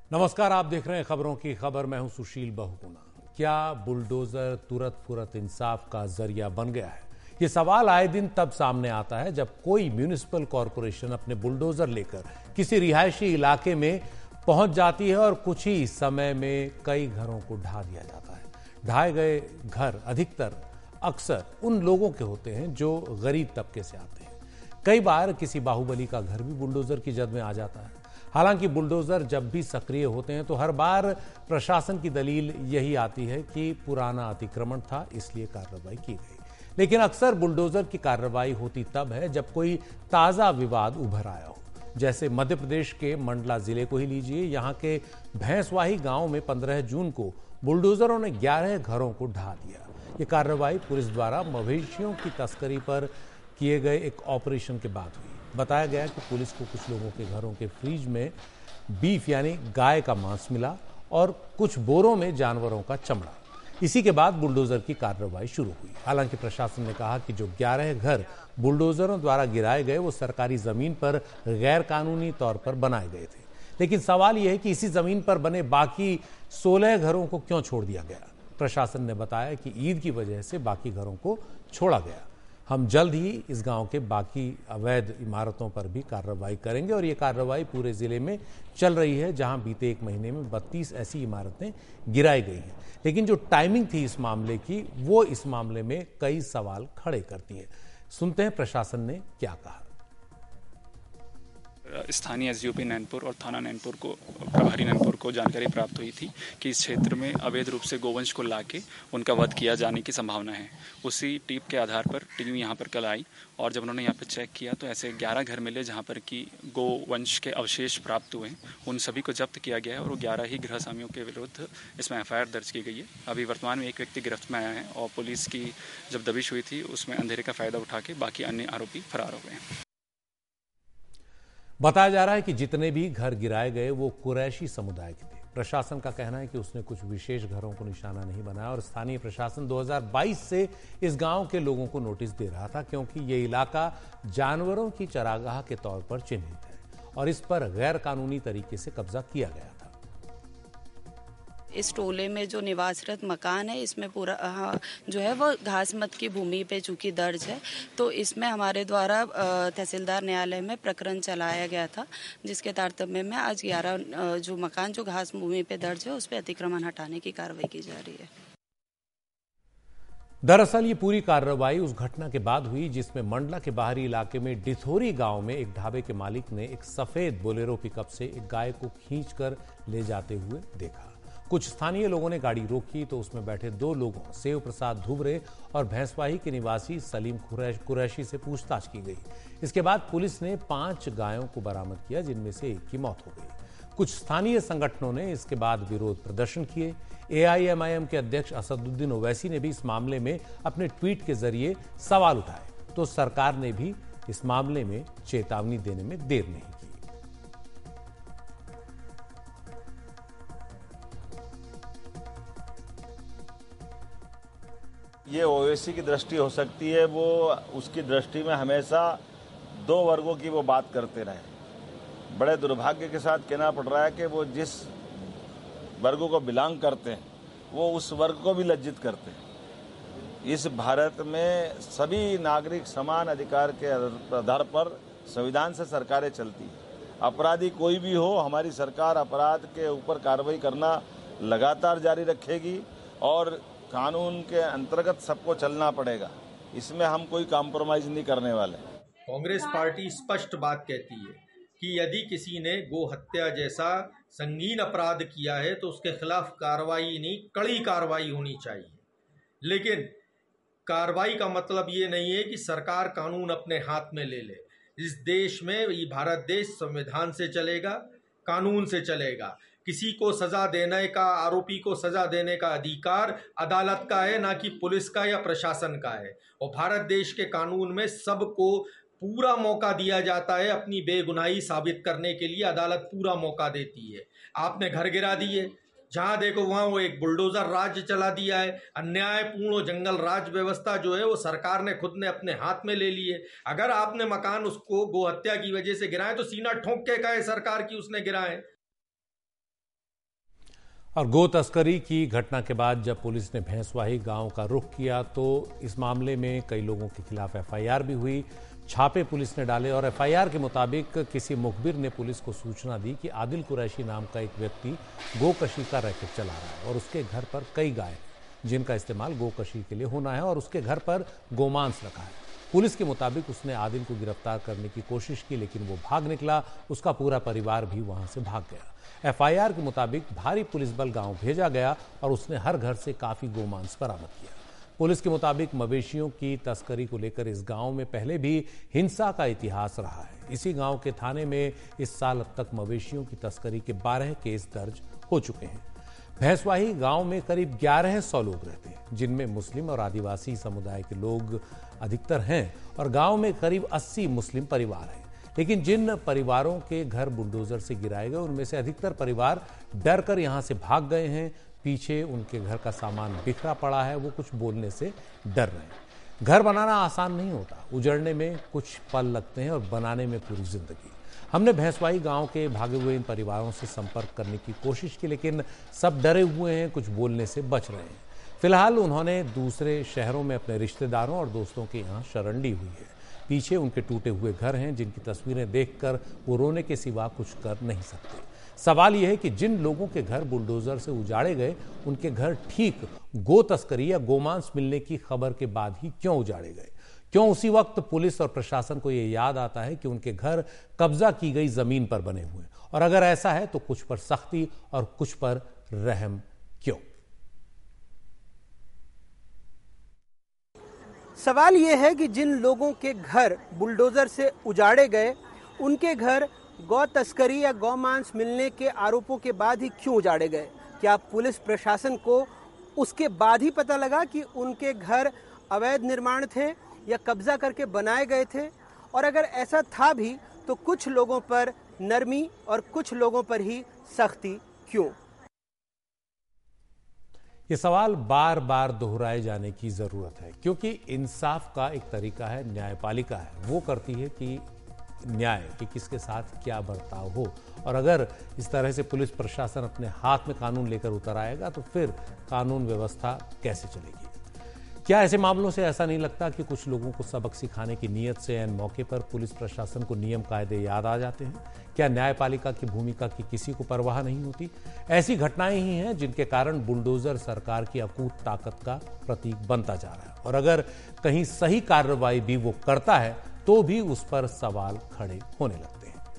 नमस्कार, आप देख रहे हैं खबरों की खबर। मैं हूं सुशील बहुगुणा। क्या बुलडोजर तुरंत फुरत इंसाफ का जरिया बन गया है? ये सवाल आए दिन तब सामने आता है जब कोई म्यूनिसिपल कॉरपोरेशन अपने बुलडोजर लेकर किसी रिहायशी इलाके में पहुंच जाती है और कुछ ही समय में कई घरों को ढा दिया जाता है। ढाए गए घर अक्सर उन लोगों के होते हैं जो गरीब तबके से आते हैं। कई बार किसी बाहुबली का घर भी बुलडोजर की जद में आ जाता है। हालांकि बुलडोजर जब भी सक्रिय होते हैं तो हर बार प्रशासन की दलील यही आती है कि पुराना अतिक्रमण था, इसलिए कार्रवाई की गई। लेकिन अक्सर बुलडोजर की कार्रवाई होती तब है जब कोई ताजा विवाद उभर आया हो। जैसे मध्य प्रदेश के मंडला जिले को ही लीजिए। यहां के भैंसवाही गांव में 15 जून को बुलडोजरों ने 11 घरों को ढा दिया। ये कार्रवाई पुलिस द्वारा मवेशियों की तस्करी पर किए गए एक ऑपरेशन के बाद हुई। बताया गया कि पुलिस को कुछ लोगों के घरों के फ्रिज में बीफ यानी गाय का मांस मिला और कुछ बोरों में जानवरों का चमड़ा। इसी के बाद बुलडोजर की कार्रवाई शुरू हुई। हालांकि प्रशासन ने कहा कि जो 11 घर बुलडोजरों द्वारा गिराए गए वो सरकारी जमीन पर गैर कानूनी तौर पर बनाए गए थे। लेकिन सवाल यह है कि इसी जमीन पर बने बाकी 16 घरों को क्यों छोड़ दिया गया? प्रशासन ने बताया कि ईद की वजह से बाकी घरों को छोड़ा गया। हम जल्द ही इस गांव के बाकी अवैध इमारतों पर भी कार्रवाई करेंगे और ये कार्रवाई पूरे जिले में चल रही है, जहां बीते एक महीने में 32 ऐसी इमारतें गिराई गई हैं। लेकिन जो टाइमिंग थी इस मामले की, वो इस मामले में कई सवाल खड़े करती है। सुनते हैं प्रशासन ने क्या कहा। स्थानीय एसडीओपी नैनपुर और थाना नैनपुर को प्रभारी नैनपुर को जानकारी प्राप्त हुई थी कि इस क्षेत्र में अवैध रूप से गोवंश को लाके उनका वध किया जाने की संभावना है। उसी टीप के आधार पर टीम यहाँ पर कल आई और जब उन्होंने यहाँ पर चेक किया तो ऐसे 11 घर मिले जहाँ पर कि गोवंश के अवशेष प्राप्त हुए। उन सभी को जब्त किया गया है और 11 ही गृह स्वामियों के विरुद्ध इसमें एफआईआर दर्ज की गई है। अभी वर्तमान में एक व्यक्ति गिरफ्त में आया है और पुलिस की जब दबिश हुई थी उसमें अंधेरे का फायदा उठा के बाकी अन्य आरोपी फरार हो गए हैं। बताया जा रहा है कि जितने भी घर गिराए गए वो कुरैशी समुदाय के थे। प्रशासन का कहना है कि उसने कुछ विशेष घरों को निशाना नहीं बनाया और स्थानीय प्रशासन 2022 से इस गांव के लोगों को नोटिस दे रहा था, क्योंकि ये इलाका जानवरों की चरागाह के तौर पर चिन्हित है और इस पर गैर कानूनी तरीके से कब्जा किया गया था। इस टोले में जो निवासरत मकान है, इसमें पूरा जो है वो घासमत की भूमि पे चूंकि दर्ज है, तो इसमें हमारे द्वारा तहसीलदार न्यायालय में प्रकरण चलाया गया था, जिसके तारतम्य में आज 11 जो मकान जो घास भूमि पे दर्ज है उस पर अतिक्रमण हटाने की कार्रवाई की जा रही है। दरअसल ये पूरी कार्रवाई उस घटना के बाद हुई जिसमें मंडला के बाहरी इलाके में डिथोरी गांव में एक ढाबे के मालिक ने एक सफेद बोलेरो पिकअप से एक गाय को खींचकर ले जाते हुए देखा। कुछ स्थानीय लोगों ने गाड़ी रोकी तो उसमें बैठे 2 लोगों सेव प्रसाद धुवरे और भैंसवाही के निवासी सलीम कुरैशी से पूछताछ की गई। इसके बाद पुलिस ने 5 गायों को बरामद किया, जिनमें से एक की मौत हो गई। कुछ स्थानीय संगठनों ने इसके बाद विरोध प्रदर्शन किए। एआईएमआईएम के अध्यक्ष असदुद्दीन ओवैसी ने भी इस मामले में अपने ट्वीट के जरिए सवाल उठाए, तो सरकार ने भी इस मामले में चेतावनी देने में देर नहीं की। ये ओवैसी की दृष्टि हो सकती है, वो उसकी दृष्टि में हमेशा 2 वर्गों की वो बात करते रहे। बड़े दुर्भाग्य के साथ कहना पड़ रहा है कि वो जिस वर्गों को बिलोंग करते हैं वो उस वर्ग को भी लज्जित करते हैं। इस भारत में सभी नागरिक समान अधिकार के आधार पर संविधान से सरकारें चलती हैं। अपराधी कोई भी हो, हमारी सरकार अपराध के ऊपर कार्रवाई करना लगातार जारी रखेगी और कानून के अंतर्गत सबको चलना पड़ेगा। इसमें हम कोई कॉम्प्रोमाइज नहीं करने वाले। कांग्रेस पार्टी स्पष्ट बात कहती है कि यदि किसी ने गो हत्या जैसा संगीन अपराध किया है तो उसके खिलाफ कार्रवाई नहीं, कड़ी कार्रवाई होनी चाहिए। लेकिन कार्रवाई का मतलब ये नहीं है कि सरकार कानून अपने हाथ में ले ले। इस देश में, ये भारत देश संविधान से चलेगा, कानून से चलेगा। किसी को सजा देने का, आरोपी को सजा देने का अधिकार अदालत का है, ना कि पुलिस का या प्रशासन का है। और भारत देश के कानून में सबको पूरा मौका दिया जाता है अपनी बेगुनाही साबित करने के लिए। अदालत पूरा मौका देती है। आपने घर गिरा दिए, जहां देखो वहां वो एक बुलडोजर राज्य चला दिया है। अन्यायपूर्ण जंगल राज व्यवस्था जो है वो सरकार ने खुद ने अपने हाथ में ले ली है। अगर आपने मकान उसको गोहत्या की वजह से गिराए तो सीना ठोंक के कहे सरकार की उसने गिराए। और गो तस्करी की घटना के बाद जब पुलिस ने भैंसवाही गांव का रुख किया तो इस मामले में कई लोगों के खिलाफ एफआईआर भी हुई। छापे पुलिस ने डाले और एफआईआर के मुताबिक किसी मुखबिर ने पुलिस को सूचना दी कि आदिल कुरैशी नाम का एक व्यक्ति गोकशी का रैकेट चला रहा है और उसके घर पर कई गाय जिनका इस्तेमाल गोकशी के लिए होना है और उसके घर पर गोमांस रखा है। पुलिस के मुताबिक उसने आदिल को गिरफ्तार करने की कोशिश की लेकिन वो भाग निकला। उसका पूरा परिवार भी वहां से भाग गया। एफआईआर के मुताबिक भारी पुलिस बल गांव भेजा गया और उसने हर घर से काफी गोमांस बरामद किया। पुलिस के मुताबिक मवेशियों की तस्करी को लेकर इस गांव में पहले भी हिंसा का इतिहास रहा है। इसी गांव के थाने में इस साल अब तक मवेशियों की तस्करी के 12 केस दर्ज हो चुके हैं। भैंसवाही गांव में करीब 1100 लोग रहते हैं जिनमें मुस्लिम और आदिवासी समुदाय के लोग अधिकतर हैं और गांव में करीब 80 मुस्लिम परिवार हैं। लेकिन जिन परिवारों के घर बुलडोजर से गिराए गए उनमें से अधिकतर परिवार डर कर यहां से भाग गए हैं। पीछे उनके घर का सामान बिखरा पड़ा है, वो कुछ बोलने से डर रहे हैं। घर बनाना आसान नहीं होता, उजड़ने में कुछ पल लगते हैं और बनाने में पूरी जिंदगी। हमने भैंसवाही गांव के भागे हुए इन परिवारों से संपर्क करने की कोशिश की लेकिन सब डरे हुए हैं, कुछ बोलने से बच रहे हैं। फिलहाल उन्होंने दूसरे शहरों में अपने रिश्तेदारों और दोस्तों के यहाँ शरण ली हुई है। पीछे उनके टूटे हुए घर हैं जिनकी तस्वीरें देखकर वो रोने के सिवा कुछ कर नहीं सकते। सवाल यह है कि जिन लोगों के घर बुलडोजर से उजाड़े गए उनके घर ठीक गो तस्करी या गोमांस मिलने की खबर के बाद ही क्यों उजाड़े गए? क्यों उसी वक्त पुलिस और प्रशासन को यह याद आता है कि उनके घर कब्जा की गई जमीन पर बने हुए हैं? और अगर ऐसा है तो कुछ पर सख्ती और कुछ पर रहम क्यों? सवाल यह है कि जिन लोगों के घर बुलडोजर से उजाड़े गए उनके घर गौ तस्करी या गौमांस मिलने के आरोपों के बाद ही क्यों उजाड़े गए? क्या पुलिस प्रशासन को उसके बाद ही पता लगा कि उनके घर अवैध निर्माण थे या कब्जा करके बनाए गए थे? और अगर ऐसा था भी तो कुछ लोगों पर नरमी और कुछ लोगों पर ही सख्ती क्यों? ये सवाल बार बार दोहराए जाने की जरूरत है क्योंकि इंसाफ का एक तरीका है, न्यायपालिका है, वो करती है कि न्याय कि किसके साथ क्या बर्ताव हो। और अगर इस तरह से पुलिस प्रशासन अपने हाथ में कानून लेकर उतर आएगा तो फिर कानून व्यवस्था कैसे चलेगी? क्या ऐसे मामलों से ऐसा नहीं लगता कि कुछ लोगों को सबक सिखाने की नीयत से ऐन मौके पर पुलिस प्रशासन को नियम कायदे याद आ जाते हैं? क्या न्यायपालिका की भूमिका की किसी को परवाह नहीं होती? ऐसी घटनाएं ही हैं जिनके कारण बुलडोजर सरकार की अकूत ताकत का प्रतीक बनता जा रहा है। और अगर कहीं सही कार्रवाई भी वो करता है तो भी उस पर सवाल खड़े होने लगते हैं।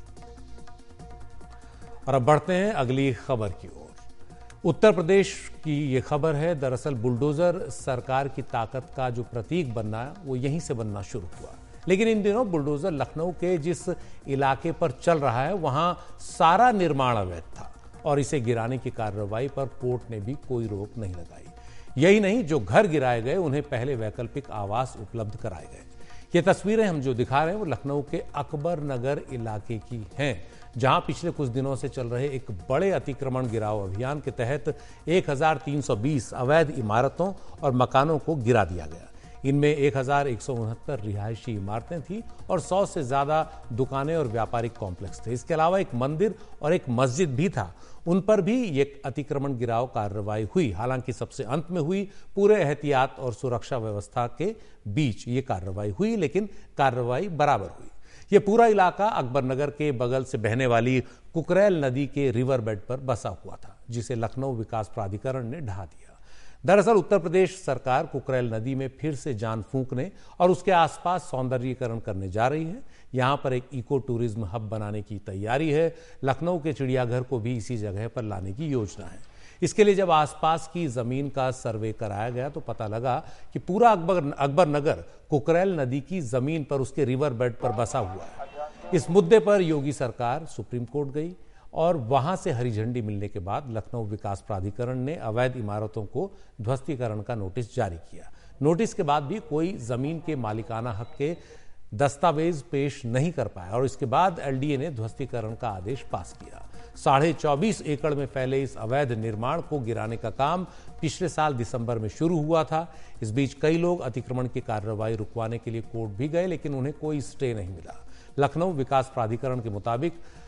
और अब बढ़ते हैं अगली खबर की ओर। उत्तर प्रदेश की ये खबर है। दरअसल बुलडोजर सरकार की ताकत का जो प्रतीक बनना है वो यहीं से बनना शुरू हुआ। लेकिन इन दिनों बुलडोजर लखनऊ के जिस इलाके पर चल रहा है वहां सारा निर्माण अवैध था और इसे गिराने की कार्रवाई पर कोर्ट ने भी कोई रोक नहीं लगाई। यही नहीं, जो घर गिराए गए उन्हें पहले वैकल्पिक आवास उपलब्ध कराए गए। ये तस्वीरें हम जो दिखा रहे हैं वो लखनऊ के अकबर नगर इलाके की हैं, जहां पिछले कुछ दिनों से चल रहे एक बड़े अतिक्रमण गिराव अभियान के तहत 1320 अवैध इमारतों और मकानों को गिरा दिया गया। इनमें 1169 रिहायशी इमारतें थी और 100 से ज्यादा दुकानें और व्यापारिक कॉम्प्लेक्स थे। इसके अलावा एक मंदिर और एक मस्जिद भी था, उन पर भी ये अतिक्रमण गिराव कार्रवाई हुई। हालांकि सबसे अंत में हुई, पूरे एहतियात और सुरक्षा व्यवस्था के बीच ये कार्रवाई हुई, लेकिन कार्रवाई बराबर हुई। ये पूरा इलाका अकबर नगर के बगल से बहने वाली कुकरेल नदी के रिवर बेड पर बसा हुआ था, जिसे लखनऊ विकास प्राधिकरण ने ढहा दिया। दरअसल उत्तर प्रदेश सरकार कुकरेल नदी में फिर से जान फूंकने और उसके आसपास सौंदर्यीकरण करने जा रही है। यहां पर एक इको टूरिज्म हब बनाने की तैयारी है। लखनऊ के चिड़ियाघर को भी इसी जगह पर लाने की योजना है। इसके लिए जब आसपास की जमीन का सर्वे कराया गया तो पता लगा कि पूरा अकबर नगर कुकरेल नदी की जमीन पर उसके रिवर बेड पर बसा हुआ है। इस मुद्दे पर योगी सरकार सुप्रीम कोर्ट गई और वहां से हरी झंडी मिलने के बाद लखनऊ विकास प्राधिकरण ने अवैध इमारतों को ध्वस्तीकरण का नोटिस जारी किया। नोटिस के बाद भी कोई जमीन के मालिकाना हक के दस्तावेज पेश नहीं कर पाया और इसके बाद एलडीए ने ध्वस्तीकरण का आदेश पास किया। 24.5 एकड़ में फैले इस अवैध निर्माण को गिराने का काम पिछले साल दिसंबर में शुरू हुआ था। इस बीच कई लोग अतिक्रमण की कार्रवाई रुकवाने के लिए कोर्ट भी गए, लेकिन उन्हें कोई स्टे नहीं मिला। लखनऊ विकास प्राधिकरण के मुताबिक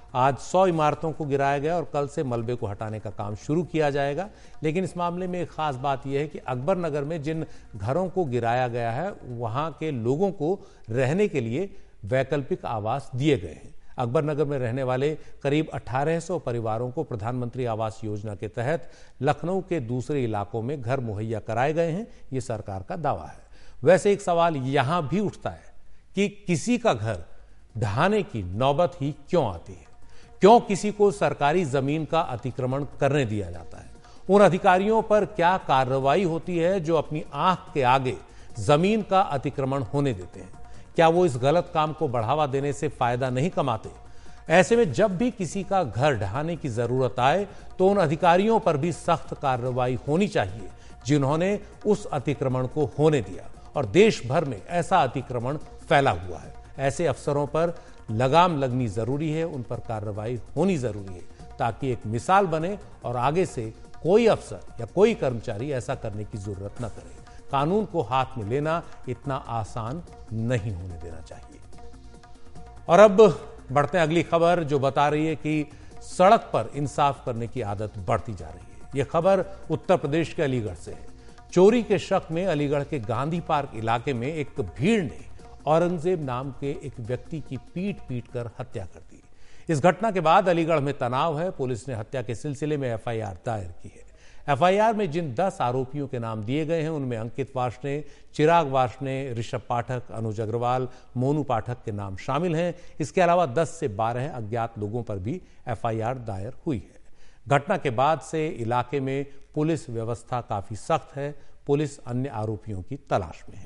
आज 100 इमारतों को गिराया गया और कल से मलबे को हटाने का काम शुरू किया जाएगा। लेकिन इस मामले में एक खास बात यह है कि अकबर नगर में जिन घरों को गिराया गया है वहां के लोगों को रहने के लिए वैकल्पिक आवास दिए गए हैं। अकबर नगर में रहने वाले करीब 1800 परिवारों को प्रधानमंत्री आवास योजना के तहत लखनऊ के दूसरे इलाकों में घर मुहैया कराए गए हैं, ये सरकार का दावा है। वैसे एक सवाल यहां भी उठता है कि किसी का घर ढहाने की नौबत ही क्यों आती है? क्यों किसी को सरकारी जमीन का अतिक्रमण करने दिया जाता है? उन अधिकारियों पर क्या कार्रवाई होती है जो अपनी आंख के आगे जमीन का अतिक्रमण होने देते हैं? क्या वो इस गलत काम को बढ़ावा देने से फायदा नहीं कमाते? ऐसे में जब भी किसी का घर ढहाने की जरूरत आए तो उन अधिकारियों पर भी सख्त कार्रवाई होनी चाहिए जिन्होंने उस अतिक्रमण को होने दिया। और देश भर में ऐसा अतिक्रमण फैला हुआ है। ऐसे अफसरों पर लगाम लगनी जरूरी है, उन पर कार्रवाई होनी जरूरी है ताकि एक मिसाल बने और आगे से कोई अफसर या कोई कर्मचारी ऐसा करने की जरूरत न करे। कानून को हाथ में लेना इतना आसान नहीं होने देना चाहिए। और अब बढ़ते हैं अगली खबर जो बता रही है कि सड़क पर इंसाफ करने की आदत बढ़ती जा रही है। यह खबर उत्तर प्रदेश के अलीगढ़ से है। चोरी के शक में अलीगढ़ के गांधी पार्क इलाके में एक भीड़ ने औरंगजेब नाम के एक व्यक्ति की पीट कर हत्या कर दी। इस घटना के बाद अलीगढ़ में तनाव है। पुलिस ने हत्या के सिलसिले में एफआईआर दायर की है। एफआईआर में जिन 10 आरोपियों के नाम दिए गए हैं उनमें अंकित वार्ष्णेय, चिराग वार्ष्णेय, ऋषभ पाठक, अनुज अग्रवाल, मोनू पाठक के नाम शामिल हैं। इसके अलावा 10 से 12 अज्ञात लोगों पर भी एफआईआर दायर हुई है। घटना के बाद से इलाके में पुलिस व्यवस्था काफी सख्त है। पुलिस अन्य आरोपियों की तलाश में है।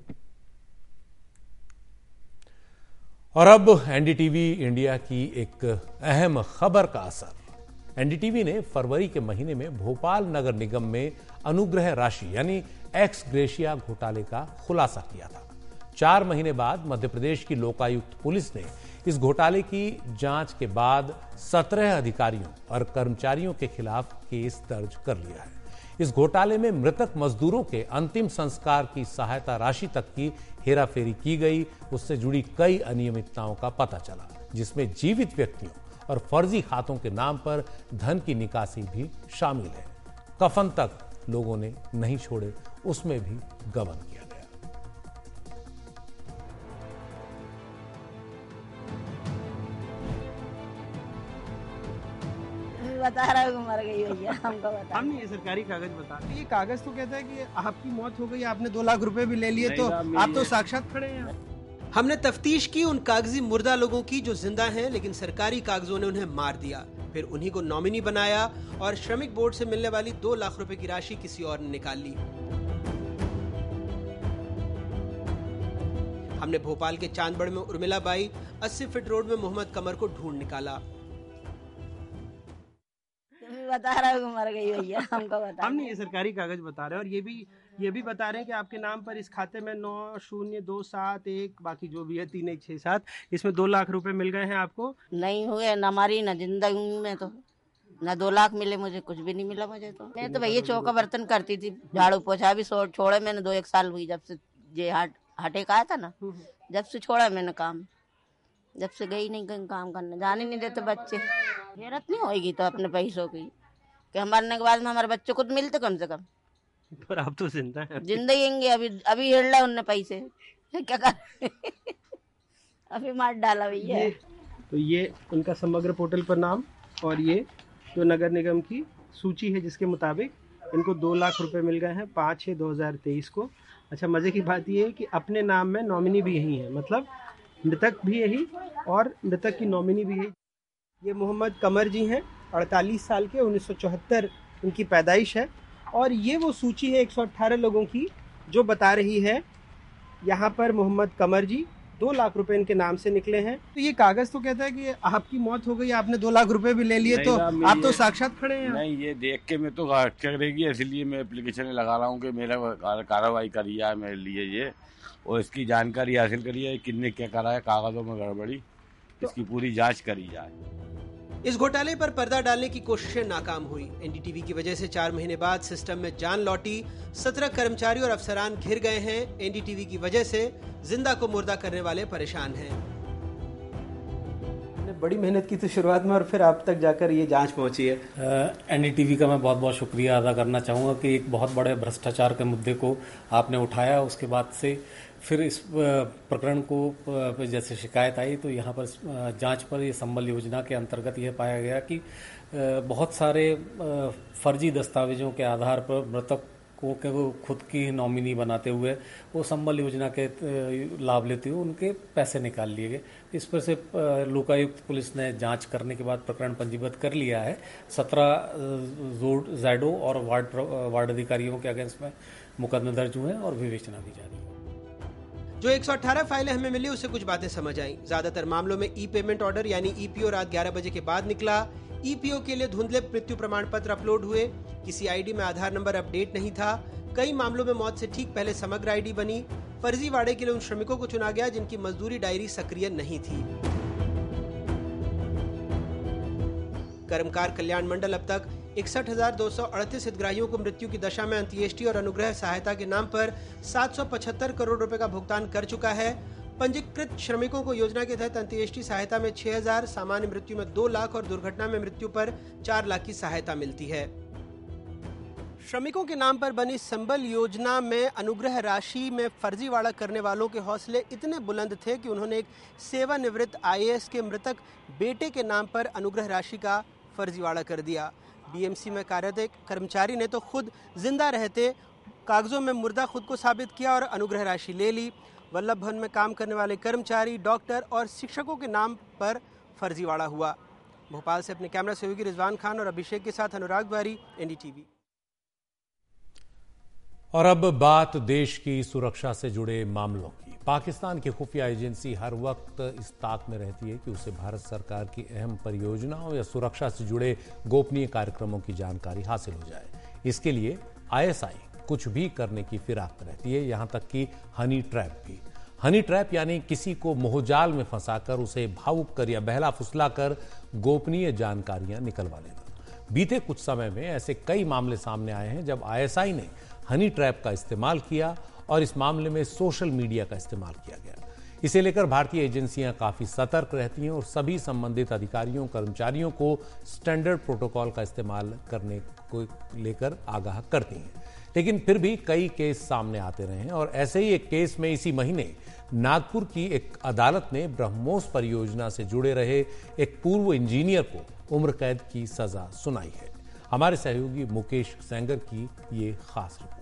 और अब एनडीटीवी इंडिया की एक अहम खबर का असर। एनडीटीवी ने फरवरी के महीने में भोपाल नगर निगम में अनुग्रह राशि यानी एक्स ग्रेशिया घोटाले का खुलासा किया था। 4 महीने बाद मध्य प्रदेश की लोकायुक्त पुलिस ने इस घोटाले की जांच के बाद 17 अधिकारियों और कर्मचारियों के खिलाफ केस दर्ज कर लिया है। इस घोटाले में मृतक मजदूरों के अंतिम संस्कार की सहायता राशि तक की हेराफेरी की गई। उससे जुड़ी कई अनियमितताओं का पता चला, जिसमें जीवित व्यक्तियों और फर्जी खातों के नाम पर धन की निकासी भी शामिल है। कफन तक लोगों ने नहीं छोड़े, उसमें भी गबन किया गया। बता रहा हूँ मर गई भैया, हमको बता। हम नहीं, ये सरकारी कागज बता रहे। ये कागज तो कहता है कि आपकी मौत हो गई, आपने 2 लाख रुपए भी ले लिए, तो आप तो साक्षात खड़े हैं। हमने तफ्तीश की उन कागजी मुर्दा लोगों की जो जिंदा हैं, लेकिन सरकारी कागजों ने उन्हें मार दिया। फिर उन्हीं को नॉमिनी बनाया और श्रमिक बोर्ड से मिलने वाली 2 लाख रुपए की राशि किसी और ने निकाल ली। हमने भोपाल के चांदबड़ में उर्मिला बाई, 80 फीट रोड में मोहम्मद कमर को ढूंढ निकाला। बता रहा हूँ मर गई भैया, हमको बता। हम नहीं, ये सरकारी कागज बता रहे हैं। और ये भी बता रहे हैं कि आपके नाम पर इस खाते में 90271 बाकी जो भी है 3167 इसमें 2 लाख रुपए मिल गए हैं आपको। नहीं हुए न हमारी न जिंदगी में, तो न 2 लाख मिले मुझे, कुछ भी नहीं मिला मुझे। तो मैं तो भैया चौका बर्तन करती थी, झाड़ू पोछा भी छोड़े मैंने 2-1 साल हुई जब से ये हटे का आया था ना, जब से छोड़ा मैंने काम। जब से गई नहीं कहीं काम करने, जाने नहीं देते बच्चे। हैरत नहीं होगी तो अपने पैसों की कि मरने के बाद में हमारे बच्चों को तो मिलते कम से कम। पर आप तो जिंदा हैं। जिंदा ही अभी हेड़ ला उनने पैसे, क्या कर अभी मार डाला भैया। तो ये उनका समग्र पोर्टल पर नाम और ये जो नगर निगम की सूची है जिसके मुताबिक इनको 2 लाख रुपए मिल गए हैं 5/6/2023 को। अच्छा, मजे की बात ये है कि अपने नाम में नॉमिनी भी यही है, मतलब मृतक भी यही और मृतक की नॉमिनी भी यही। ये मोहम्मद कमर जी हैं, 48 साल के, 1974 इनकी पैदाइश है। और ये वो सूची है 118 लोगों की जो बता रही है यहाँ पर मोहम्मद कमर जी 2 लाख रुपए इनके नाम से निकले हैं। तो ये कागज तो कहता है कि आपकी मौत हो गई, आपने 2 लाख रुपए भी ले लिए, तो आप तो साक्षात खड़े हैं। नहीं, ये देख के मैं तो करेगी, इसलिए मैं एप्लीकेशन लगा रहा हूँ कि मेरा कार्रवाई करी है मेरे लिए ये, और इसकी जानकारी हासिल करी है किसने क्या करा है, कागजों में गड़बड़ी, इसकी पूरी जांच करी जाए। इस घोटाले पर पर्दा डालने की कोशिशें नाकाम हुई। एनडीटीवी की वजह से 4 महीने बाद सिस्टम में जान लौटी। 17 कर्मचारी और अफसरान घिर गए हैं। एनडीटीवी की वजह से जिंदा को मुर्दा करने वाले परेशान हैं। बड़ी मेहनत की थी शुरुआत में और फिर आप तक जाकर ये जांच पहुंची है। एनडीटीवी का मैं बहुत बहुत शुक्रिया अदा करना चाहूँगा कि एक बहुत बड़े भ्रष्टाचार के मुद्दे को आपने उठाया। उसके बाद से फिर इस प्रकरण को जैसे शिकायत आई तो यहाँ पर जांच पर ये संबल योजना के अंतर्गत यह पाया गया कि बहुत सारे फर्जी दस्तावेजों के आधार पर मृतक को खुद की नॉमिनी बनाते हुए वो संबल योजना के लाभ लेते हुए उनके पैसे निकाल लिए गए। इस पर से लोकायुक्त पुलिस ने जांच करने के बाद प्रकरण पंजीबद्ध कर लिया है। 17 जैडो और वार्ड अधिकारियों के अगेंस्ट में मुकदमे दर्ज हुए हैं और विवेचना की जा रही है। जो 118 फाइलें हमें मिली उससे कुछ बातें समझ आई। ज्यादातर मामलों में ई पेमेंट ऑर्डर यानी ईपीओ रात 11 बजे के बाद निकला। ईपीओ के लिए धुंधले मृत्यु प्रमाण पत्र अपलोड हुए। किसी आईडी में आधार नंबर अपडेट नहीं था। कई मामलों में मौत से ठीक पहले समग्र आईडी बनी। फर्जी वाड़े के लिए उन श्रमिकों को चुना गया जिनकी मजदूरी डायरी सक्रिय नहीं थी। कर्मकार कल्याण मंडल अब तक 61,238 हितग्राहियों को मृत्यु की दशा में अंत्येष्टि और अनुग्रह सहायता के नाम पर 775 करोड़ रुपए का भुगतान कर चुका है। पंजीकृत श्रमिकों को योजना के तहत अंत्येष्टि सहायता में 6,000, सामान्य मृत्यु में 2 लाख और दुर्घटना में मृत्यु पर 4 लाख की सहायता मिलती है। श्रमिकों के नाम पर बनी संबल योजना में अनुग्रह राशि में फर्जीवाड़ा करने वालों के हौसले इतने बुलंद थे कि उन्होंने एक सेवानिवृत्त आईएएस के मृतक बेटे के नाम पर अनुग्रह राशि का फर्जीवाड़ा कर दिया। बीएमसी में कार्यरत एक कर्मचारी ने तो खुद जिंदा रहते कागजों में मुर्दा खुद को साबित किया और अनुग्रह राशि ले ली। वल्लभ भवन में काम करने वाले कर्मचारी, डॉक्टर और शिक्षकों के नाम पर फर्जीवाड़ा हुआ। भोपाल से अपने कैमरा सहयोगी रिजवान खान और अभिषेक के साथ अनुराग द्वारी, एनडीटीवी। और अब बात देश की सुरक्षा से जुड़े मामलों की। पाकिस्तान की खुफिया एजेंसी हर वक्त इस ताक में रहती है कि उसे भारत सरकार की अहम परियोजनाओं या सुरक्षा से जुड़े गोपनीय कार्यक्रमों की जानकारी हासिल हो जाए। इसके लिए आईएसआई कुछ भी करने की फिराक में रहती है, यहां तक कि हनी ट्रैप भी। हनी ट्रैप यानी किसी को मोहजाल में फंसाकर उसे भावुक कर या बहला फुसला कर गोपनीय जानकारियां निकलवा लेना। बीते कुछ समय में ऐसे कई मामले सामने आए हैं जब आईएसआई ने हनी ट्रैप का इस्तेमाल किया और इस मामले में सोशल मीडिया का इस्तेमाल किया गया। इसे लेकर भारतीय एजेंसियां काफी सतर्क रहती हैं और सभी संबंधित अधिकारियों कर्मचारियों को स्टैंडर्ड प्रोटोकॉल का इस्तेमाल करने को लेकर आगाह करती हैं। लेकिन फिर भी कई केस सामने आते रहे हैं और ऐसे ही एक केस में इसी महीने नागपुर की एक अदालत ने ब्रह्मोस परियोजना से जुड़े रहे एक पूर्व इंजीनियर को उम्र कैद की सजा सुनाई है। हमारे सहयोगी मुकेश सेंगर की ये खास रिपोर्ट।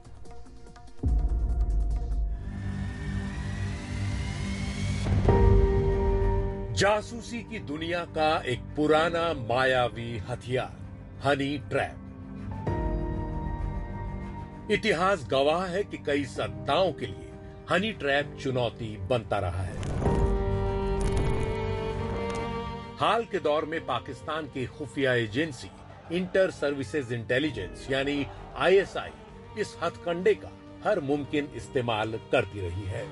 जासूसी की दुनिया का एक पुराना मायावी हथियार, हनी ट्रैप। इतिहास गवाह है कि कई सत्ताओं के लिए हनी ट्रैप चुनौती बनता रहा है। हाल के दौर में पाकिस्तान की खुफिया एजेंसी इंटर सर्विसेज इंटेलिजेंस यानी आईएसआई इस हथकंडे का हर मुमकिन इस्तेमाल करती रही है।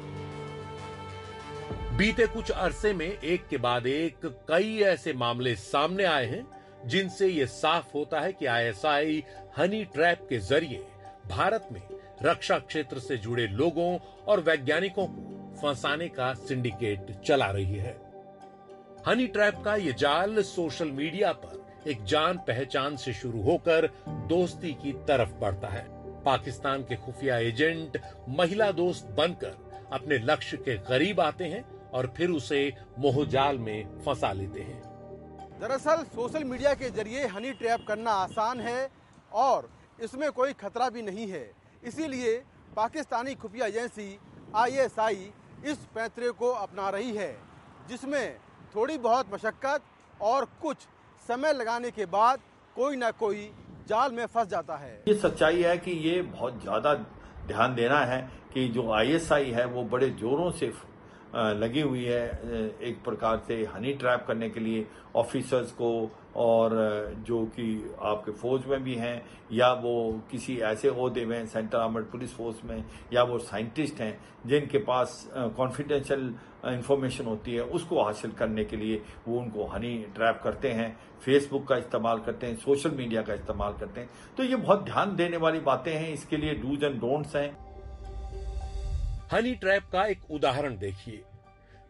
बीते कुछ अरसे में एक के बाद एक कई ऐसे मामले सामने आए हैं जिनसे यह साफ होता है कि आईएसआई हनी ट्रैप के जरिए भारत में रक्षा क्षेत्र से जुड़े लोगों और वैज्ञानिकों को फंसाने का सिंडिकेट चला रही है। हनी ट्रैप का यह जाल सोशल मीडिया पर एक जान पहचान से शुरू होकर दोस्ती की तरफ बढ़ता है। पाकिस्तान के खुफिया एजेंट महिला दोस्त बनकर अपने लक्ष्य के करीब आते हैं और फिर उसे मोहजाल में फंसा लेते हैं। दरअसल सोशल मीडिया के जरिए हनी ट्रैप करना आसान है और इसमें कोई खतरा भी नहीं है। इसीलिए पाकिस्तानी खुफिया एजेंसी आईएसआई इस पैंतरे को अपना रही है, जिसमें थोड़ी बहुत मशक्कत और कुछ समय लगाने के बाद कोई ना कोई जाल में फंस जाता है। ये सच्चाई है कि ये बहुत ज्यादा ध्यान देना है कि जो आईएसआई है वो बड़े जोरों से लगी हुई है एक प्रकार से हनी ट्रैप करने के लिए ऑफिसर्स को, और जो कि आपके फौज में भी हैं या वो किसी ऐसे ओहदे में सेंट्रल आर्मर्ड पुलिस फोर्स में, या वो साइंटिस्ट हैं जिनके पास कॉन्फिडेंशियल इंफॉर्मेशन होती है, उसको हासिल करने के लिए वो उनको हनी ट्रैप करते हैं। फेसबुक का इस्तेमाल करते हैं, सोशल मीडिया का इस्तेमाल करते हैं। तो ये बहुत ध्यान देने वाली बातें हैं, इसके लिए डूज एंड डोंट्स हैं। हनी ट्रैप का एक उदाहरण देखिए।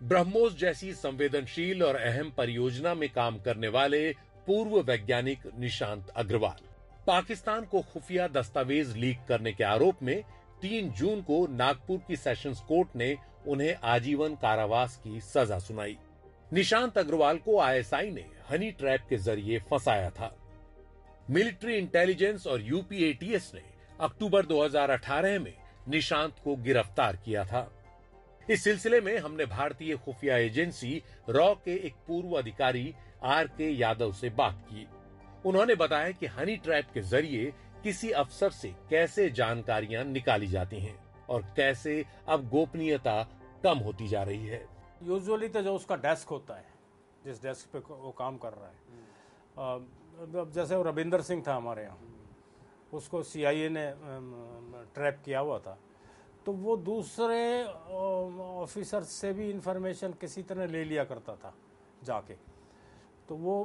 ब्रह्मोस जैसी संवेदनशील और अहम परियोजना में काम करने वाले पूर्व वैज्ञानिक निशांत अग्रवाल पाकिस्तान को खुफिया दस्तावेज लीक करने के आरोप में 3 जून को नागपुर की सेशंस कोर्ट ने उन्हें आजीवन कारावास की सजा सुनाई। निशांत अग्रवाल को आईएसआई ने हनी ट्रैप के जरिए फंसाया था। मिलिट्री इंटेलिजेंस और यूपी एटीएस ने अक्टूबर 2018 में निशांत को गिरफ्तार किया था। इस सिलसिले में हमने भारतीय खुफिया एजेंसी रॉ के एक पूर्व अधिकारी आर.के. यादव से बात की। उन्होंने बताया कि हनी ट्रैप के जरिए किसी अफसर से कैसे जानकारियां निकाली जाती हैं और कैसे अब गोपनीयता कम होती जा रही है। यूजुअली तो जो उसका डेस्क होता है, जिस डेस्क पे वो काम कर रहा है, जैसे वो रविंदर सिंह था हमारे यहाँ, उसको सीआईए ने ट्रैप किया हुआ था, तो वो दूसरे ऑफिसर से भी इंफॉर्मेशन किसी तरह ले लिया करता था जाके। तो वो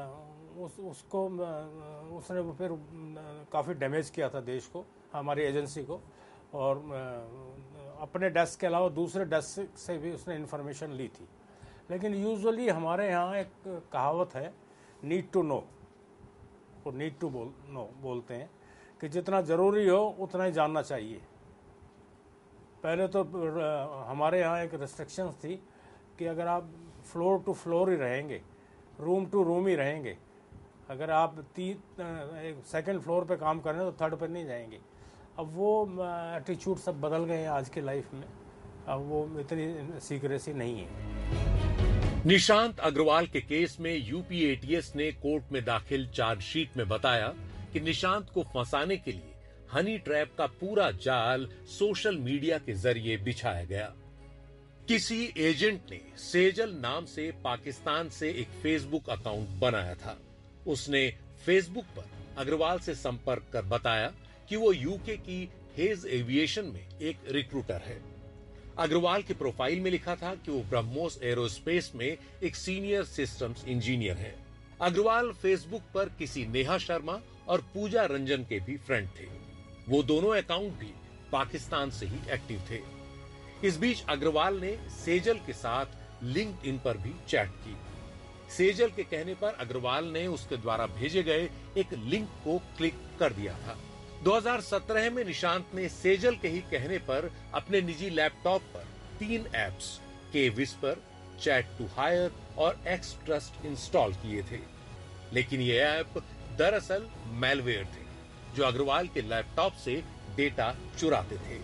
उसने फिर काफ़ी डैमेज किया था देश को, हमारी एजेंसी को, और अपने डेस्क के अलावा दूसरे डेस्क से भी उसने इन्फॉर्मेशन ली थी। लेकिन यूजुअली हमारे यहाँ एक कहावत है, नीड टू नो, और नीड टू बोलते हैं कि जितना ज़रूरी हो उतना ही जानना चाहिए। पहले तो हमारे यहाँ एक रिस्ट्रिक्शंस थी कि अगर आप फ्लोर टू फ्लोर ही रहेंगे, रूम टू रूम ही रहेंगे, अगर आप सेकंड फ्लोर पे काम कर रहे हैं तो थर्ड पे नहीं जाएंगे। अब वो एटीट्यूड सब बदल गए हैं आज के लाइफ में, अब वो इतनी सीक्रेसी नहीं है। निशांत अग्रवाल के केस में यूपी एटीएस ने कोर्ट में दाखिल चार्जशीट में बताया कि निशांत को फंसाने के लिए हनी ट्रैप का पूरा जाल सोशल मीडिया के जरिए बिछाया गया। किसी एजेंट ने सेजल नाम से पाकिस्तान से एक फेसबुक अकाउंट बनाया था। उसने फेसबुक पर अग्रवाल से संपर्क कर बताया कि वो यूके की हेज एविएशन में एक रिक्रूटर है। अग्रवाल के प्रोफाइल में लिखा था कि वो ब्रह्मोस एरोस्पेस में एक सीनियर सिस्टम्स इंजीनियर है। अग्रवाल फेसबुक पर किसी नेहा शर्मा और पूजा रंजन के भी फ्रेंड थे। वो दोनों अकाउंट भी पाकिस्तान से ही एक्टिव थे। इस बीच अग्रवाल ने सेजल के साथ लिंक्डइन पर भी चैट की। सेजल के कहने पर अग्रवाल ने उसके द्वारा भेजे गए एक लिंक को क्लिक कर दिया था। 2017 में निशांत ने सेजल के ही कहने पर अपने निजी लैपटॉप पर 3 ऐप्स के विस्पर, चैट टू हायर और एक्स ट्रस्ट इंस्टॉल किए थे। लेकिन ये ऐप दरअसल मैलवेयर थे जो अग्रवाल के लैपटॉप से डेटा चुराते थे।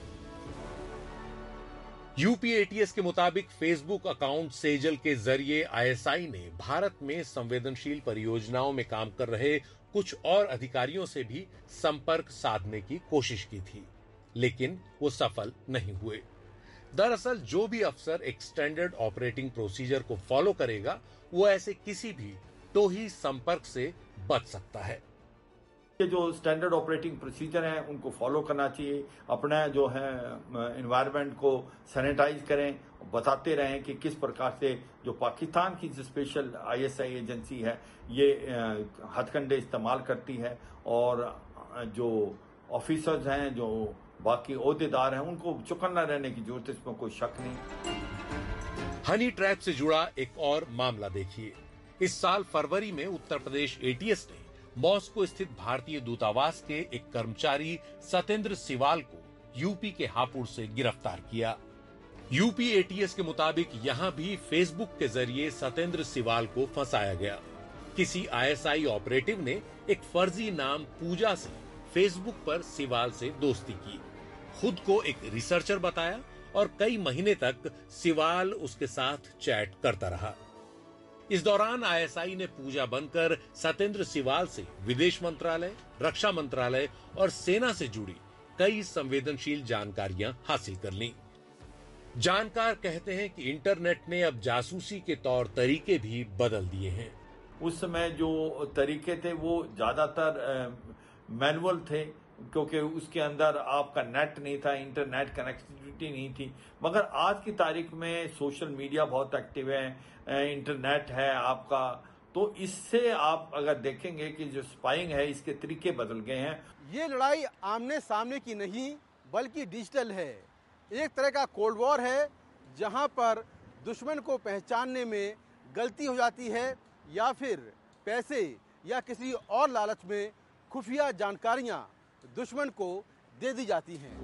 यूपी एटीएस के मुताबिक फेसबुक अकाउंट सेजल के जरिए आईएसआई ने भारत में संवेदनशील परियोजनाओं में काम कर रहे कुछ और अधिकारियों से भी संपर्क साधने की कोशिश की थी, लेकिन वो सफल नहीं हुए। दरअसल जो भी अफसर एक स्टैंडर्ड ऑपरेटिंग प्रोसीजर को फॉलो करेगा, वो ऐसे किसी भी टोही संपर्क से बच सकता है। ये जो स्टैंडर्ड ऑपरेटिंग प्रोसीजर हैं उनको फॉलो करना चाहिए। अपना जो है एनवायरनमेंट को सैनिटाइज करें, बताते रहें कि किस प्रकार से जो पाकिस्तान की जो स्पेशल आईएसआई एजेंसी है ये हथकंडे इस्तेमाल करती है, और जो ऑफिसर्स हैं, जो बाकी ओहदेदार हैं, उनको चौकन्ना रहने की जरूरत है, इसमें कोई शक नहीं। हनी ट्रैप से जुड़ा एक और मामला देखिए। इस साल फरवरी में उत्तर प्रदेश एटीएस ने मॉस्को स्थित भारतीय दूतावास के एक कर्मचारी सतेंद्र सिवाल को यूपी के हापुड़ से गिरफ्तार किया। यूपी एटीएस के मुताबिक यहां भी फेसबुक के जरिए सतेंद्र सिवाल को फंसाया गया। किसी आईएसआई ऑपरेटिव ने एक फर्जी नाम पूजा से फेसबुक पर सिवाल से दोस्ती की, खुद को एक रिसर्चर बताया और कई महीने तक सिवाल उसके साथ चैट करता रहा। इस दौरान आईएसआई ने पूजा बनकर सतेंद्र सिवाल से विदेश मंत्रालय, रक्षा मंत्रालय और सेना से जुड़ी कई संवेदनशील जानकारियां हासिल कर लीं। जानकार कहते हैं कि इंटरनेट ने अब जासूसी के तौर तरीके भी बदल दिए हैं। उस समय जो तरीके थे वो ज्यादातर मैनुअल थे, क्योंकि उसके अंदर आपका नेट नहीं था, इंटरनेट कनेक्टिविटी नहीं थी। मगर आज की तारीख में सोशल मीडिया बहुत एक्टिव है, इंटरनेट है आपका, तो इससे आप अगर देखेंगे कि जो स्पाइंग है इसके तरीके बदल गए हैं। ये लड़ाई आमने सामने की नहीं बल्कि डिजिटल है। एक तरह का कोल्ड वॉर है जहां पर दुश्मन को पहचानने में गलती हो जाती है या फिर पैसे या किसी और लालच में खुफिया जानकारियां दुश्मन को दे दी जाती हैं।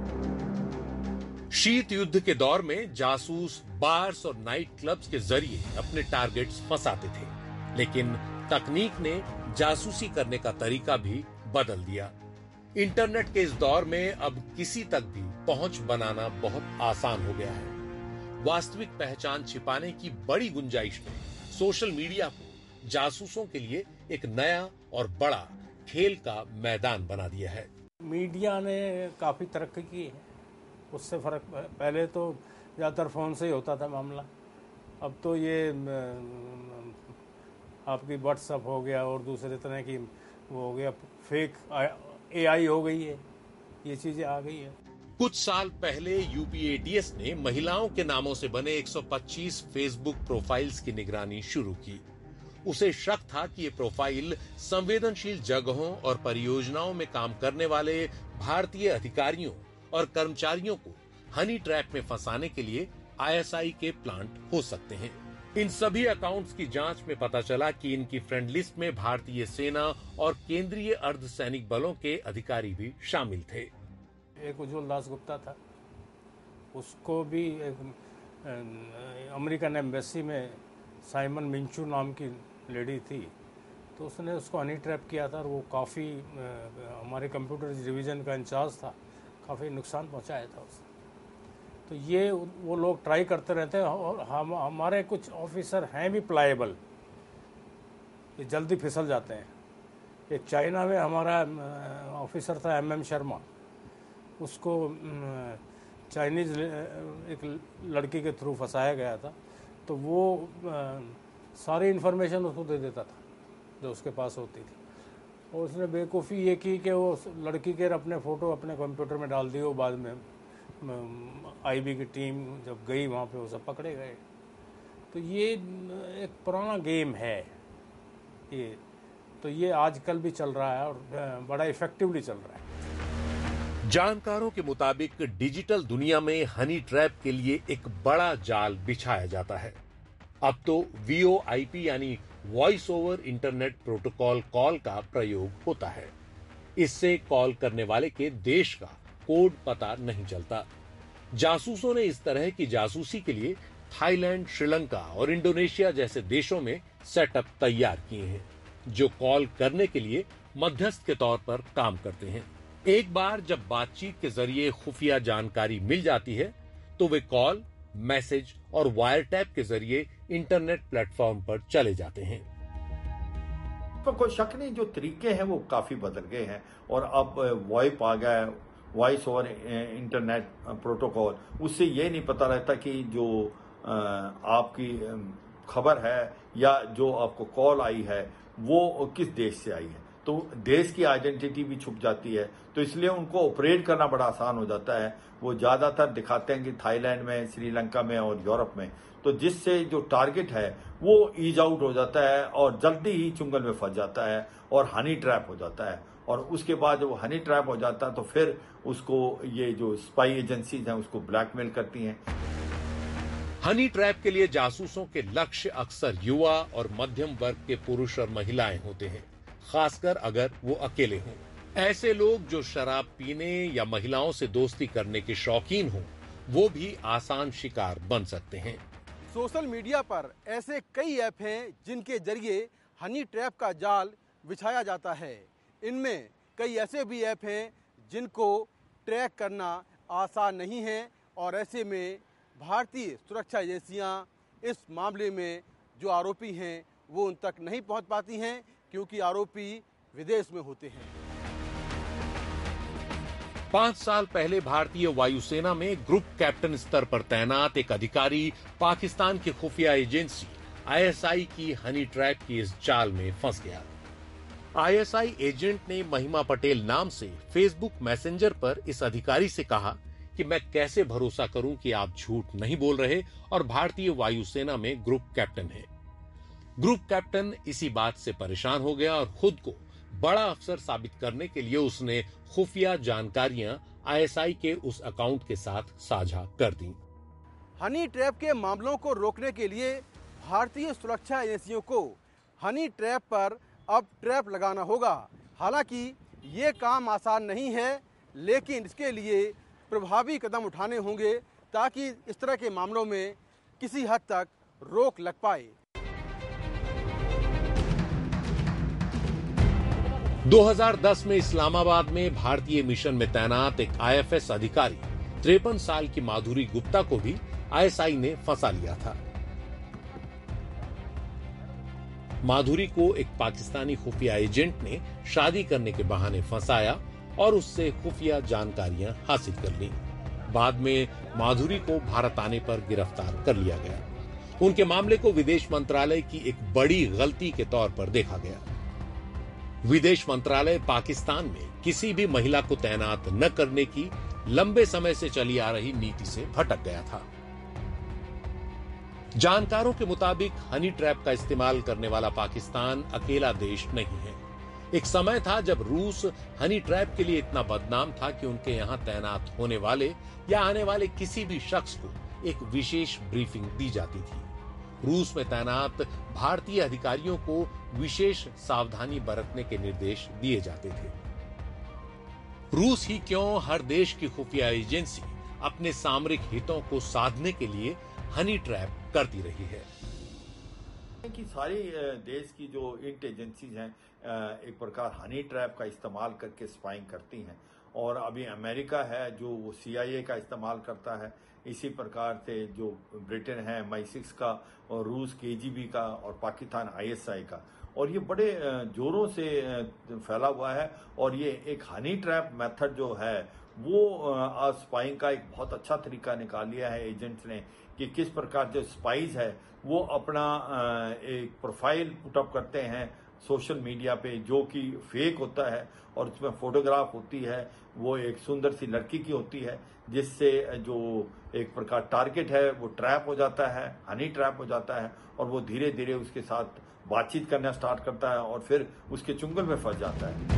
शीत युद्ध के दौर में जासूस बार्स और नाइट क्लब्स के जरिए अपने टारगेट्स फंसाते थे, लेकिन तकनीक ने जासूसी करने का तरीका भी बदल दिया। इंटरनेट के इस दौर में अब किसी तक भी पहुंच बनाना बहुत आसान हो गया है। वास्तविक पहचान छिपाने की बड़ी गुंजाइश ने सोशल मीडिया को जासूसों के लिए एक नया और बड़ा खेल का मैदान बना दिया है। मीडिया ने काफ़ी तरक्की की है, उससे फर्क पहले तो ज़्यादातर फ़ोन से ही होता था मामला। अब तो ये आपकी व्हाट्सएप हो गया और दूसरे तरह की वो हो गया, फेक AI हो गई है, ये चीज़ें आ गई है। कुछ साल पहले यूपीएटीएस ने महिलाओं के नामों से बने 125 फेसबुक प्रोफाइल्स की निगरानी शुरू की। उसे शक था कि ये प्रोफाइल संवेदनशील जगहों और परियोजनाओं में काम करने वाले भारतीय अधिकारियों और कर्मचारियों को हनी ट्रैप में फंसाने के लिए ISI के प्लांट हो सकते हैं। इन सभी अकाउंट्स की जांच में पता चला कि इनकी फ्रेंड लिस्ट में भारतीय सेना और केंद्रीय अर्धसैनिक बलों के अधिकारी भी शामिल थे। एक उज्ज्वल दास गुप्ता था, उसको भी अमेरिकन एम्बेसी में साइमन मिंचू नाम की लेडी थी, तो उसने उसको हनी ट्रैप किया था और वो काफ़ी हमारे कंप्यूटर डिवीज़न का इंचार्ज था, काफ़ी नुकसान पहुंचाया था उसने। तो ये वो लोग ट्राई करते रहते हैं और हमारे कुछ ऑफिसर हैं भी प्लाएबल, ये जल्दी फिसल जाते हैं। एक चाइना में हमारा ऑफिसर था MM शर्मा, उसको चाइनीज़ एक लड़की के थ्रू फंसाया गया था, तो वो सारी इन्फॉर्मेशन उसको दे देता था जो उसके पास होती थी, और उसने बेवकूफ़ी ये की कि वो लड़की के अपने फ़ोटो अपने कंप्यूटर में डाल दिए। वो बाद में IB की टीम जब गई वहाँ पे वो सब पकड़े गए। तो ये एक पुराना गेम है ये, तो ये आजकल भी चल रहा है और बड़ा इफेक्टिवली चल रहा है। जानकारों के मुताबिक डिजिटल दुनिया में हनी ट्रैप के लिए एक बड़ा जाल बिछाया जाता है। अब तो VoIP यानी voice over internet protocol call का प्रयोग होता है। इससे कॉल करने वाले के देश का कोड पता नहीं चलता। जासूसों ने इस तरह की जासूसी के लिए थाईलैंड, श्रीलंका और इंडोनेशिया जैसे देशों में सेटअप तैयार किए हैं, जो कॉल करने के लिए मध्यस्थ के तौर पर काम करते हैं। एक बार जब बातचीत के जरिए खुफिया जानकारी मिल जाती है, तो वे कॉल, मैसेज और वायर टैप के जरिए इंटरनेट प्लेटफॉर्म पर चले जाते हैं। तो कोई शक नहीं, जो तरीके हैं वो काफी बदल गए हैं और अब वॉइप आ गया है, वॉइस ओवर इंटरनेट प्रोटोकॉल। उससे ये नहीं पता रहता कि जो आपकी खबर है या जो आपको कॉल आई है वो किस देश से आई है, तो देश की आइडेंटिटी भी छुप जाती है। तो इसलिए उनको ऑपरेट करना बड़ा आसान हो जाता है। वो ज्यादातर दिखाते हैं कि थाईलैंड में, श्रीलंका में और यूरोप में, तो जिससे जो टारगेट है वो ईज आउट हो जाता है और जल्दी ही चुंगल में फंस जाता है और हनी ट्रैप हो जाता है। और उसके बाद जब वो हनी ट्रैप हो जाता है तो फिर उसको ये जो स्पाई एजेंसीज हैं उसको ब्लैकमेल करती हैं। हनी ट्रैप के लिए जासूसों के लक्ष्य अक्सर युवा और मध्यम वर्ग के पुरुष और महिलाएं होते हैं, खासकर अगर वो अकेले हों। ऐसे लोग जो शराब पीने या महिलाओं से दोस्ती करने के शौकीन हों, वो भी आसान शिकार बन सकते हैं। सोशल मीडिया पर ऐसे कई ऐप हैं जिनके जरिए हनी ट्रैप का जाल बिछाया जाता है। इनमें कई ऐसे भी ऐप हैं जिनको ट्रैक करना आसान नहीं है और ऐसे में भारतीय सुरक्षा एजेंसियां इस मामले में जो आरोपी हैं वो उन तक नहीं पहुंच पाती हैं, क्योंकि आरोपी विदेश में होते हैं। 5 साल पहले भारतीय वायुसेना में ग्रुप कैप्टन स्तर पर तैनात एक अधिकारी पाकिस्तान की खुफिया एजेंसी ISI की हनी ट्रैप की इस जाल में फंस गया। ISI एजेंट ने महिमा पटेल नाम से फेसबुक मैसेंजर पर इस अधिकारी से कहा कि मैं कैसे भरोसा करूं कि आप झूठ नहीं बोल रहे और भारतीय वायुसेना में ग्रुप कैप्टन हैं। ग्रुप कैप्टन इसी बात से परेशान हो गया और खुद को बड़ा अफसर साबित करने के लिए उसने खुफिया जानकारियां ISI के उस अकाउंट के साथ साझा कर दी। हनी ट्रैप के मामलों को रोकने के लिए भारतीय सुरक्षा एजेंसियों को हनी ट्रैप पर अब ट्रैप लगाना होगा। हालांकि ये काम आसान नहीं है, लेकिन इसके लिए प्रभावी कदम उठाने होंगे ताकि इस तरह के मामलों में किसी हद तक रोक लग पाए। 2010 में इस्लामाबाद में भारतीय मिशन में तैनात एक आईएफएस अधिकारी 53 साल की माधुरी गुप्ता को भी आईएसआई ने फंसा लिया था। माधुरी को एक पाकिस्तानी खुफिया एजेंट ने शादी करने के बहाने फंसाया और उससे खुफिया जानकारियां हासिल कर ली। बाद में माधुरी को भारत आने पर गिरफ्तार कर लिया गया। उनके मामले को विदेश मंत्रालय की एक बड़ी गलती के तौर पर देखा गया। विदेश मंत्रालय पाकिस्तान में किसी भी महिला को तैनात न करने की लंबे समय से चली आ रही नीति से भटक गया था। जानकारों के मुताबिक हनी ट्रैप का इस्तेमाल करने वाला पाकिस्तान अकेला देश नहीं है। एक समय था जब रूस हनी ट्रैप के लिए इतना बदनाम था कि उनके यहां तैनात होने वाले या आने वाले किसी भी शख्स को एक विशेष ब्रीफिंग दी जाती थी। रूस में तैनात भारतीय अधिकारियों को विशेष सावधानी बरतने के निर्देश दिए जाते थे। रूस ही क्यों, हर देश की खुफिया एजेंसी अपने सामरिक हितों को साधने के लिए हनी ट्रैप करती रही है कि सारी देश की जो इंट एजेंसीज हैं एक प्रकार हनी ट्रैप का इस्तेमाल करके स्पाइंग करती हैं। और अभी अमेरिका है जो वो CIA का इस्तेमाल करता है। इसी प्रकार से जो ब्रिटेन है MI6 का, और रूस KGB का, और पाकिस्तान ISI का। और ये बड़े जोरों से फैला हुआ है। और ये एक हनी ट्रैप मेथड जो है वो स्पाइंग का एक बहुत अच्छा तरीका निकाल लिया है एजेंट्स ने, कि किस प्रकार जो स्पाइज है वो अपना एक प्रोफाइल पुटअप करते हैं सोशल मीडिया पे, जो कि फेक होता है और उसमें फोटोग्राफ होती है, वो एक सुंदर सी लड़की की होती है, जिससे जो एक प्रकार टारगेट है वो ट्रैप हो जाता है, हनी ट्रैप हो जाता है, और वो धीरे धीरे उसके साथ बातचीत करना स्टार्ट करता है और फिर उसके चुंगल में फंस जाता है।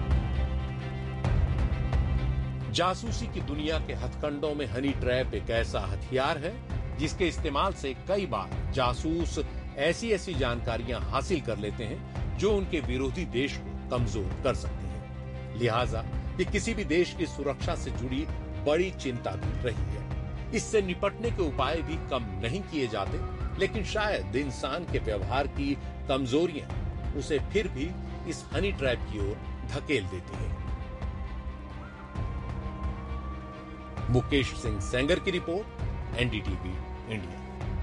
जासूसी की दुनिया के हथकंडों में हनी ट्रैप एक ऐसा हथियार है जिसके इस्तेमाल से कई बार जासूस ऐसी जानकारियां हासिल कर लेते हैं जो उनके विरोधी देश को कमजोर कर सकती हैं। लिहाजा ये किसी भी देश की सुरक्षा से जुड़ी बड़ी चिंता भी रही है। इससे निपटने के उपाय भी कम नहीं किए जाते, लेकिन शायद इंसान के व्यवहार की कमजोरियां उसे फिर भी इस हनी ट्रैप की ओर धकेल देती है। मुकेश सिंह सेंगर की रिपोर्ट, NDTV इंडिया।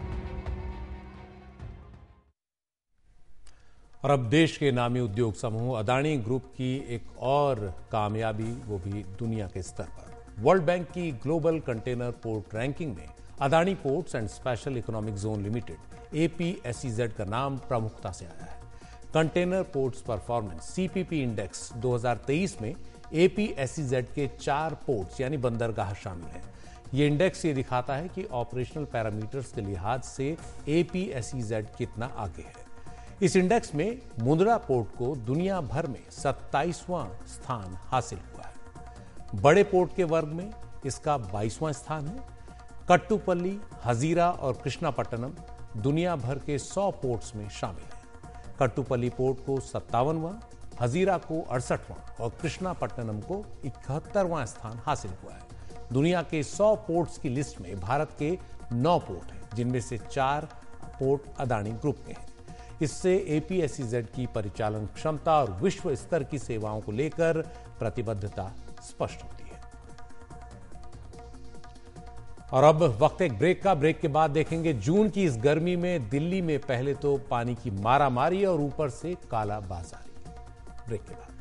और अब देश के नामी उद्योग समूह अदानी ग्रुप की एक और कामयाबी, वो भी दुनिया के स्तर पर। वर्ल्ड बैंक की ग्लोबल कंटेनर पोर्ट रैंकिंग में Adani ports and special economic zone limited APSEZ का नाम प्रमुखता से आया है। Container ports performance CPP index 2023 में APSEZ के 4 पोर्ट्स यानी बंदरगाह शामिल हैं। ये इंडेक्स ये दिखाता है कि ऑपरेशनल पैरामीटर्स के लिहाज से APSEZ कितना आगे है। इस इंडेक्स में मुंद्रा पोर्ट को दुनिया भर में 27वां स्थान हासिल हुआ है। बड़े पोर्ट के वर्ग में इसका 22वां स्थान है। कट्टुपल्ली, हजीरा और कृष्णापट्टनम दुनिया भर के 100 पोर्ट्स में शामिल है। कट्टुपल्ली पोर्ट को 57वां, हजीरा को 68वां और कृष्णापट्टनम को 71वां स्थान हासिल हुआ है। दुनिया के 100 पोर्ट्स की लिस्ट में भारत के 9 पोर्ट हैं, जिनमें से 4 पोर्ट अदानी ग्रुप के हैं। इससे APSEZ की परिचालन क्षमता और विश्व स्तर की सेवाओं को लेकर प्रतिबद्धता स्पष्ट होती है। और अब वक्त एक ब्रेक का। ब्रेक के बाद देखेंगे जून की इस गर्मी में दिल्ली में पहले तो पानी की मारामारी और ऊपर से काला बाजारी। ब्रेक के बाद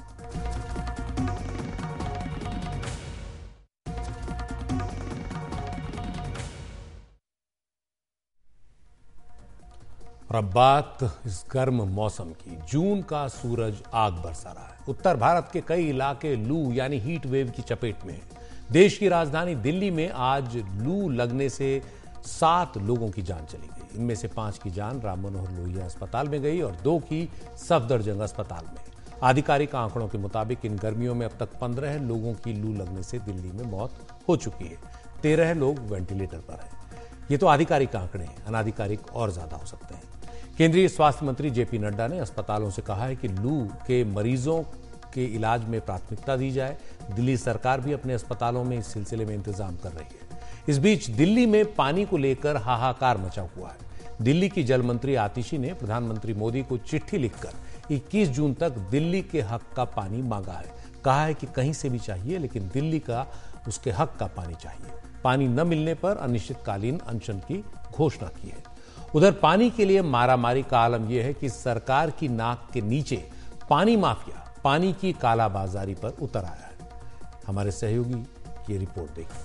और अब बात इस गर्म मौसम की। जून का सूरज आग बरसा रहा है। उत्तर भारत के कई इलाके लू यानी हीट वेव की चपेट में हैं। देश की राजधानी दिल्ली में आज लू लगने से 7 लोगों की जान चली गई। इनमें से 5 की जान राम मनोहर लोहिया अस्पताल में गई और 2 की सफदरजंग अस्पताल में। आधिकारिक आंकड़ों के मुताबिक इन गर्मियों में अब तक 15 लोगों की लू लगने से दिल्ली में मौत हो चुकी है। 13 लोग वेंटिलेटर पर हैं। ये तो आधिकारिक आंकड़े हैं, अनाधिकारिक और ज्यादा हो सकते हैं। केंद्रीय स्वास्थ्य मंत्री जेपी नड्डा ने अस्पतालों से कहा है कि लू के मरीजों के इलाज में प्राथमिकता दी जाए। दिल्ली सरकार भी अपने अस्पतालों में इस सिलसिले में इंतजाम कर रही है। इस बीच दिल्ली में पानी को लेकर हाहाकार मचा हुआ है। दिल्ली की जल मंत्री आतिशी ने प्रधानमंत्री मोदी को चिट्ठी लिखकर 21 जून तक दिल्ली के हक का पानी मांगा है। कहा है कि कहीं से भी चाहिए, लेकिन दिल्ली का उसके हक का पानी चाहिए। पानी न मिलने पर अनिश्चितकालीन अनशन की घोषणा की है। उधर पानी के लिए मारामारी का आलम यह है कि सरकार की नाक के नीचे पानी माफिया पानी की कालाबाजारी पर उतर आया है। हमारे सहयोगी ये रिपोर्ट देखिए।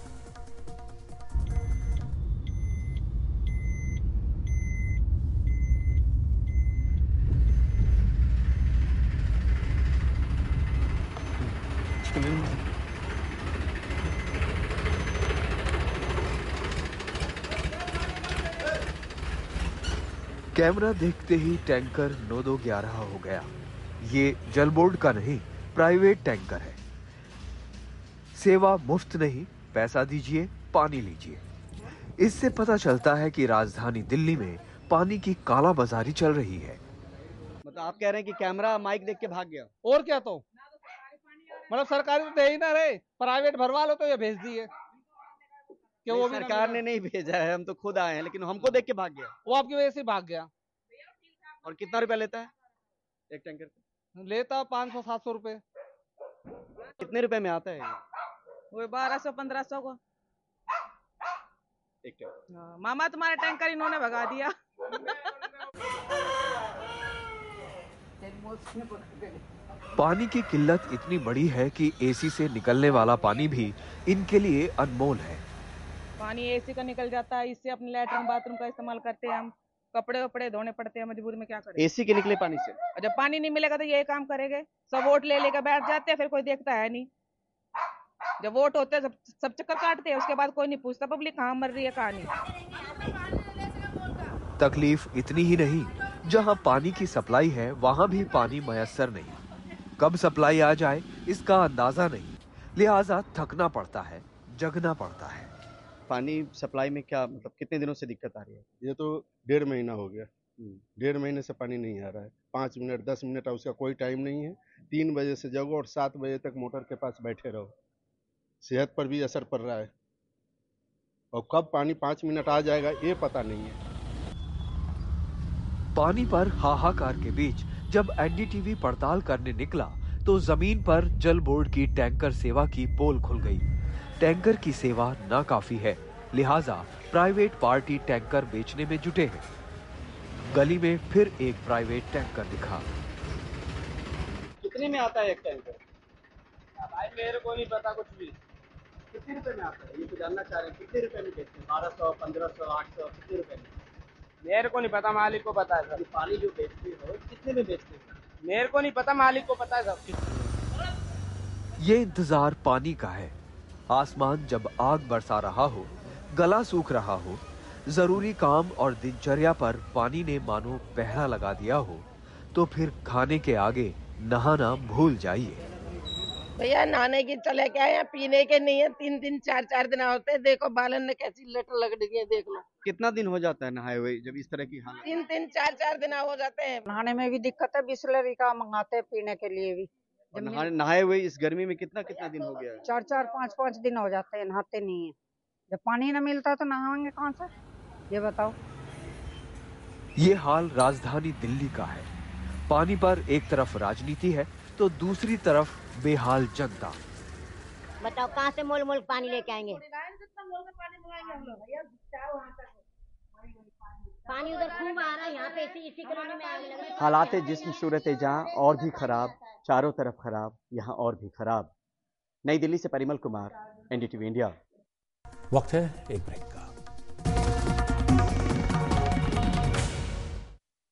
कैमरा देखते ही टैंकर 9211 हो गया। ये जल बोर्ड का नहीं, प्राइवेट टैंकर है। सेवा मुफ्त नहीं, पैसा दीजिए, पानी लीजिए। इससे पता चलता है कि राजधानी दिल्ली में पानी की कालाबाजारी चल रही है। मतलब आप कह रहे हैं कि कैमरा माइक देख के भाग गया? और क्या, तो मतलब सरकारी तो दे ही ना रहे, प्राइवेट भरवा लो तो ये भेज दिए कि वो भी सरकार ने नहीं भेजा है, हम तो खुद आए हैं, लेकिन हमको देख के भाग गया। वो आपकी वजह से भाग गया। और कितना रुपया लेता है एक टैंकर? लेता 500-700 रुपए। कितने रुपए में आता है? वो 1200-1500 को एक टैंकर। हाँ, मामा तुम्हारा टैंकर इन्होंने भगा दिया। पानी की किल्लत इतनी बड़ी है कि एसी से निकलने वाला पानी भी इनके लिए अनमोल है। पानी एसी का निकल जाता है, इससे अपने लैट्रिन बाथरूम का इस्तेमाल करते हैं हम। कपड़े वपड़े धोने पड़ते हैं, मजबूरी में क्या करें। एसी के निकले पानी से जब पानी नहीं मिलेगा तो यही काम करेंगे। सब वोट ले लेकर बैठ जाते हैं, फिर कोई देखता है नहीं। जब वोट होते हैं सब चक्कर काटते हैं, उसके बाद कोई नहीं पूछता पब्लिक कहाँ मर रही है कहाँ नहीं। तकलीफ इतनी ही नहीं, जहां पानी की सप्लाई है वहां भी पानी मयस्सर नहीं। कब सप्लाई आ जाए इसका अंदाजा नहीं, लिहाजा थकना पड़ता है, जगना पड़ता है। पानी सप्लाई में क्या मतलब कितने दिनों से दिक्कत आ रही है? ये तो 1.5 महीना हो गया। 1.5 महीने से पानी नहीं आ रहा है। 5 मिनट 10 मिनट उसका कोई टाइम नहीं है। 3 बजे से जगो और 7 बजे तक मोटर के पास बैठे रहो। सेहत पर भी असर पड़ रहा है, और कब पानी 5 मिनट आ जाएगा ये पता नहीं है। पानी पर हाहाकार के बीच जब एनडीटीवी पड़ताल करने निकला तो जमीन पर जल बोर्ड की टैंकर सेवा की पोल खुल गई। टैंकर की सेवा नाकाफी है, लिहाजा प्राइवेट पार्टी टैंकर बेचने में जुटे हैं। गली में फिर एक प्राइवेट टैंकर दिखा। कितने में आता है एक टैंकर? भाई मेरे को नहीं पता कुछ भी। कितने रुपए में आता है ये तो जानना चाह रहे हैं। कितने रुपए में बेचते हैं? 1200, 1500, 800, कितने रुपए में? मेरे को नहीं पता, मालिक को पता है सर। पानी जो बेचते हो कितने में बेचते हो? मेरे को नहीं पता, मालिक को पता है सब। ये इंतजार पानी का है। आसमान जब आग बरसा रहा हो, गला सूख रहा हो, जरूरी काम और दिनचर्या पर पानी ने मानो पहरा लगा दिया हो, तो फिर खाने के आगे नहाना भूल जाइए। भैया नहाने की चले क्या है, पीने के नहीं है। 3-3, 4-4 दिन होते हैं। देखो बालन में कैसी लट लग रही है, देख लो। कितना दिन हो जाता है नहाए हुए जब इस तरह की हालत? 3-3, 4-4 दिन हो जाते हैं। नहाने में भी दिक्कत है, बिस्लरी का मंगाते हैं पीने के लिए भी। नहाए हुए इस गर्मी में कितना दिन हो गया? 4-4, 5-5 दिन हो जाते हैं, नहाते नहीं है। जब पानी न मिलता तो नहाएंगे कौन सा, ये बताओ। ये हाल राजधानी दिल्ली का है। पानी पर एक तरफ राजनीति है तो दूसरी तरफ बेहाल जनता। बताओ कहाँ से मोल मोल पानी लेके आएंगे? पानी उधर खूब आ रहा है, यहाँ पे इसी कॉलोनी में आग लग रही है। हालात जिस्म सूरत जहाँ और भी खराब, चारों तरफ खराब, यहाँ और भी खराब। नई दिल्ली से परिमल कुमार, एनडीटीवी इंडिया। वक्त है एक ब्रेक का।